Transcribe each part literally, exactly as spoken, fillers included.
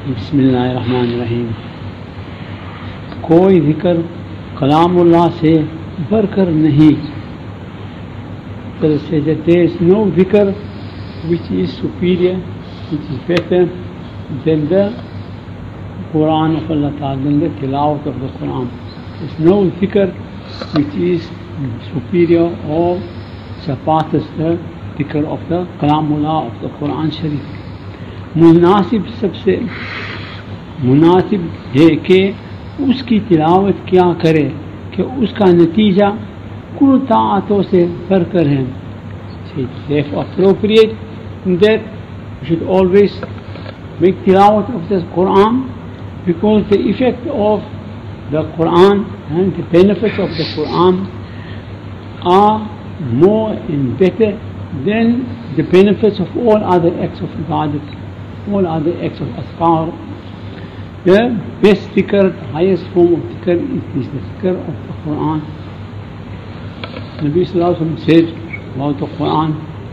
बिस्मिल्लाहिर्रहमानिर्रहीम। कोई जिक्र कलामुल्लाह से बढ़कर नहीं। There is no dhikr which is superior, which is better than the Quran of Allah Ta'ala, than the tilawat of the Quran. There is no dhikr which is superior or surpasses the dhikr of the Kalamullah of the Quran Sharif. मुनासिब सबसे मुनासिब है कि उसकी तिलावत क्या करे कि उसका नतीजा कुल ताअतों से बढ़कर है. It's appropriate that we should always make tilawat of the Quran, because the effect of the Quran and the benefits of the Quran are more and better than the benefits of all other acts of ibadat, all other acts of azkar. The best dhikr, the highest form of dhikr is the dhikr of the Quran. Nabi Sallallahu Alaihi Wasallam said about the Quran,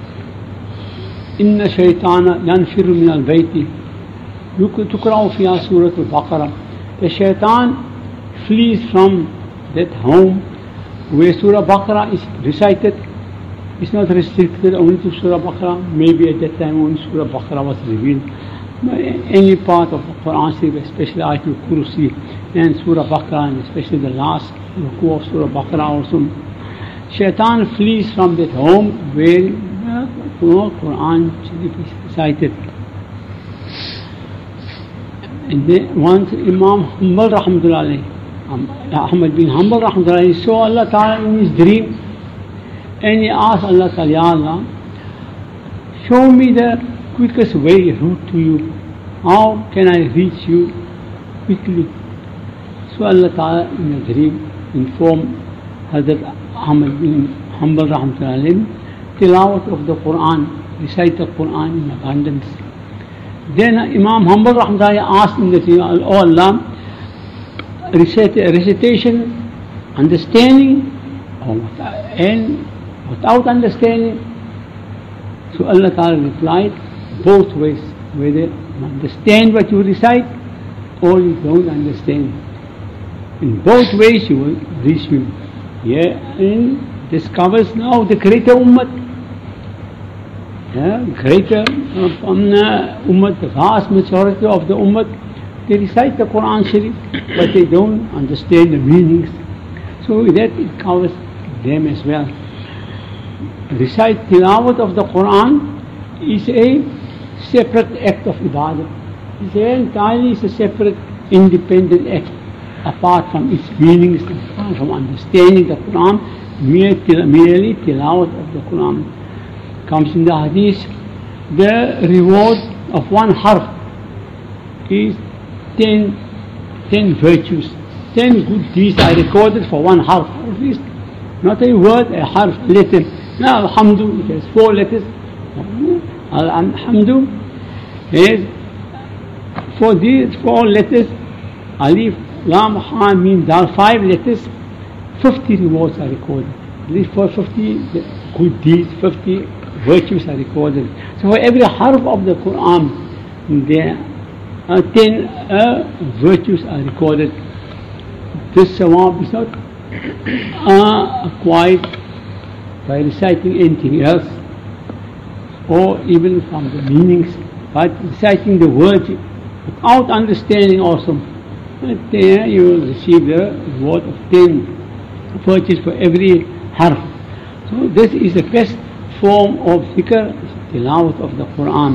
Inna shaytana yanfiru min al-bayti tukra'u fiha Surah al-Baqarah. The shaitan flees from that home where Surah Baqarah is recited. It's not restricted only to Surah Baqarah. Maybe at that time only Surah Baqarah was revealed. Any part of the Quran, especially Ayatul Kursi and Surah Baqarah, and especially the last ruku of Surah Baqarah also. Shaitan flees from that home where the Quran is recited. And then once Imam Hanbal Rahmatullah alayhi, Ahmad bin Hanbal Rahmatullah alayhi, saw Allah Ta'ala in his dream, and he asked Allah Ta'ala, Ya Allah, show me the quickest way route to you. How can I reach you quickly? So Allah Ta'ala in a dream informed Hazrat Ahmad bin Hanbal Rahmatullah alayhi, tilawat of the Quran, recite the Quran in abundance. Then Imam Hanbal Rahmatullah asked in the dream, Oh Allah, recite, recitation, understanding, and without understanding. So Allah Ta'ala replied, both ways, whether you understand what you recite or you don't understand. In both ways you will reach me. Yeah, and this covers now the greater ummah. Yeah, greater uh, ummah, the vast majority of the ummah, they recite the Quran Sharif, but they don't understand the meanings. So that it covers them as well. Recite tilawat of the Quran is a separate act of ibadah. It's entirely is a separate, independent act, apart from its meanings, apart from understanding the Quran. Merely tilawat of the Quran comes in the hadith. The reward of one harf is ten, ten virtues, ten good deeds are recorded for one harf. At least, not a word, a harf, letter. Now, alhamdu, it has four letters. Alhamdu is for these four letters, alif, lam, ha, mim, dal, five letters, fifty rewards are recorded. At least for fifty good deeds, fifty virtues are recorded. So for every harf of the Quran, there are ten uh, virtues are recorded. This sawab is not uh, acquired by reciting anything else, or even from the meanings, but reciting the words without understanding also. But there you will receive the reward of ten virtues for every harf. So this is the best form of dhikr, tilawat of the Quran.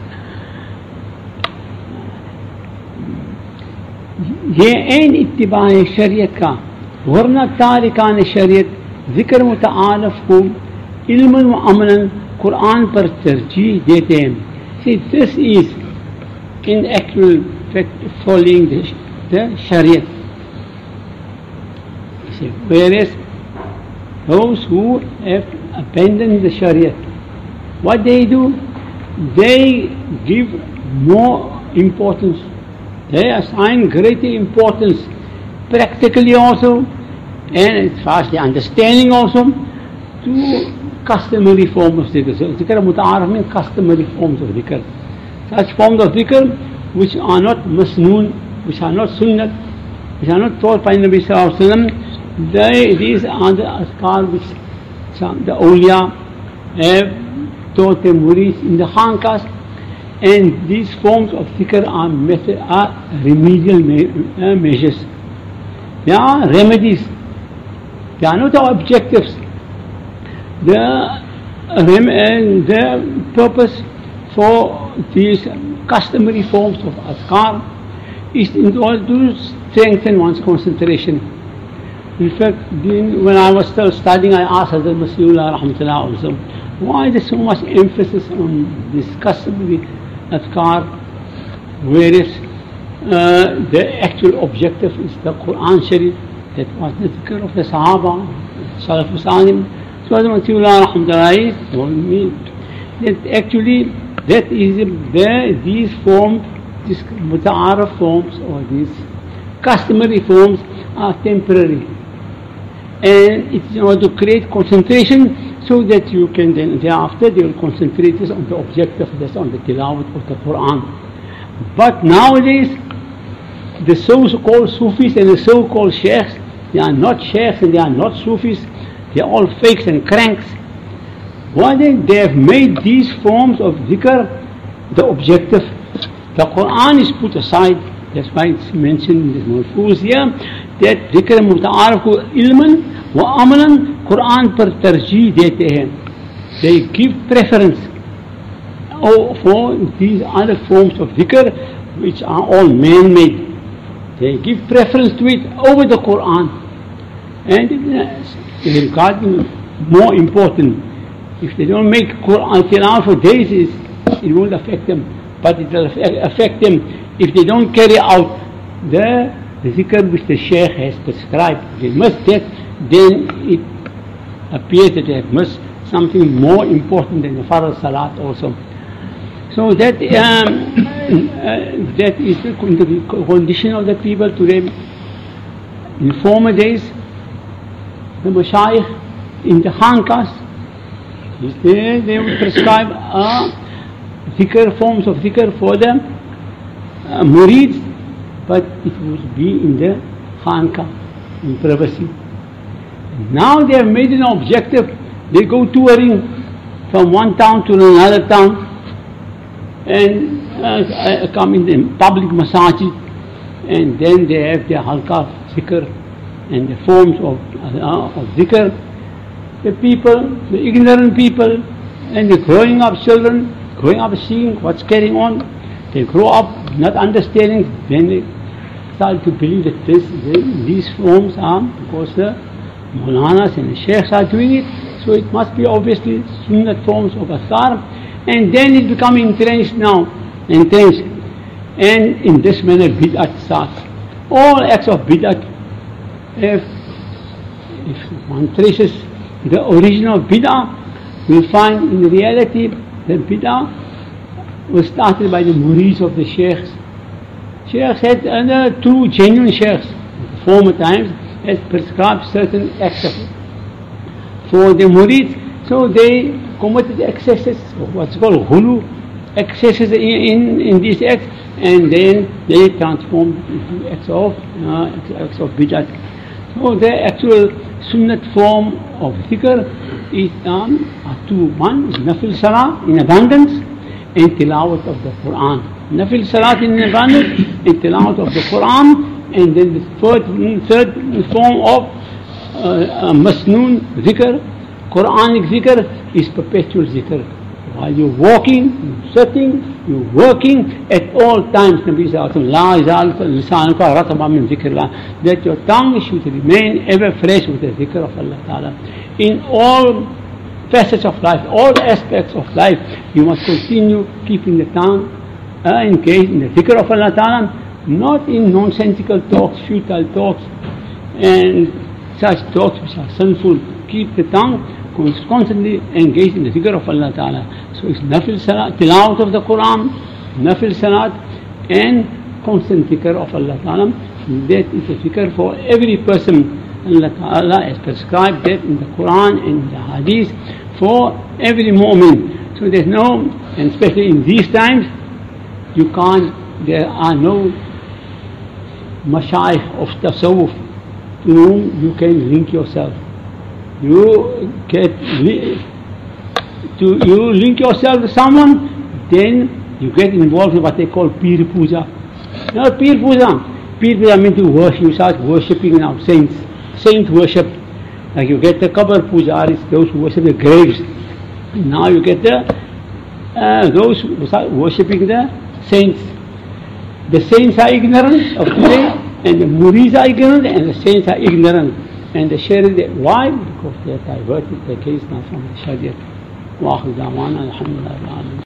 ये ऐन इत्तिबा शरीयत का, वरना तारिकान शरीयत ज़िक्र मुतआलफ को इल्मन व अमलन कुरान पर तरजीह देते हैं. See, this is in actual fact following the, the Shariat. See, whereas those who have abandoned the Shariat, what they do, they give more importance, they assign greater importance practically also, and as far as the understanding also, to customary forms of dhikr. So dhikr muta'arif means customary forms of dhikr. Such forms of dhikr which are not masnoon, which are not sunnat, which are not taught by Nabi Sallallahu Alaihi Wasallam. They, these are the azkar which some, the awliya have taught the murids in the khanqahs, and these forms of dhikr are, method, are remedial me, uh, measures. They are remedies. They are not our objectives. The, uh, rem, uh, the purpose for these customary forms of azkar is in order to strengthen one's concentration. In fact, when I was still studying, I asked Hazrat Masihullah Rahmatullah also, why is there so much emphasis on this customary azkar, whereas uh, the actual objective is the Quran Sharif, that was the dhikr of the Sahaba, Salafus Salim. So Hazrat Masihullah Rahmatullah told me that actually that is the, these forms, these muta'arif forms or these customary forms are temporary, and it's in order to create concentration so that you can then thereafter they will concentrate this on the objective, that's on the tilawat of the Quran. But nowadays the so-called Sufis and the so-called Sheikhs, they are not Sheikhs and they are not Sufis, they are all fakes and cranks. Why then they have made these forms of dhikr the objective. The Quran is put aside. That's why it's mentioned in the Mahfuz here that dhikr muta'arif ko ilman wa amalan Quran par tarjih dete hain. They give preference for these other forms of dhikr which are all man-made. They give preference to it over the Quran, and they regard them more important. If they don't make Quran tilawah for days, it won't affect them, but it will affect them if they don't carry out the, the dhikr which the Shaykh has prescribed. They must that, then it appears that they have missed something more important than the Farz Salat also. So that um, uh, that is the condition of the people today. In former days, the Mashayikh in the khanqahs, they, they would prescribe uh, dhikr, forms of dhikr for the uh, murids, but it would be in the khanqah, in privacy. Now they have made an objective. They go touring from one town to another town and uh, come in the public masajid, and then they have their halqa dhikr and the forms of, uh, of dhikr. The people, the ignorant people, and the growing up children, growing up seeing what's carrying on, they grow up not understanding, then they start to believe that this, these forms are because the Maulanas and the Sheikhs are doing it, so it must be obviously sunnat forms of azkar, and then it becomes entrenched now, entrenched, and in this manner bid'at starts. All acts of bid'at, if, if one traces the origin of bid'ah, we find in reality that bid'ah was started by the murids of the sheikhs. Sheikhs had other true genuine sheikhs, former times, had prescribed certain acts of for the murids, so they committed excesses, what's called ghulu, excesses in, in, in these acts, and then they transformed into acts of, uh, acts of bid'at. So the actual sunnat form of dhikr is um, two. One is nafil salah in abundance and tilawat of the Quran. Nafil salat in abundance and tilawat of the Quran, and then the third, third form of uh, uh, masnoon dhikr, Quranic dhikr, is perpetual dhikr. While you're walking, you're sitting, you're working, at all times, Nabi Sallallahu Alaihi Wasallam, that your tongue should remain ever fresh with the dhikr of Allah Ta'ala. In all facets of life, all aspects of life, you must continue keeping the tongue uh, engaged in the dhikr of Allah Ta'ala, not in nonsensical talks, futile talks, and such talks which are sinful. Keep the tongue constantly engaged in the dhikr of Allah Ta'ala. So it's nafil salat, tilawat of the Quran, nafil salat, and constant dhikr of Allah Ta'ala. That is a dhikr for every person. Allah Ta'ala has prescribed that in the Quran and the Hadith for every moment. So there's no, and especially in these times, you can't there are no mashayikh of tasawwuf to whom you can link yourself. You get li- to you link yourself to someone, then you get involved in what they call peer puja. Now peer puja, peer puja means to worship. You start worshipping now saints, saint worship. Like you get the Qabr pujaris, those who worship the graves. Now you get the uh, those who start worshipping the saints. The saints are ignorant of today, and the murids are ignorant, and the saints are ignorant. And the Shariah, why? Because they are diverted, the case not from the Shariah. Wa akhiru da'wana alhamdulillah.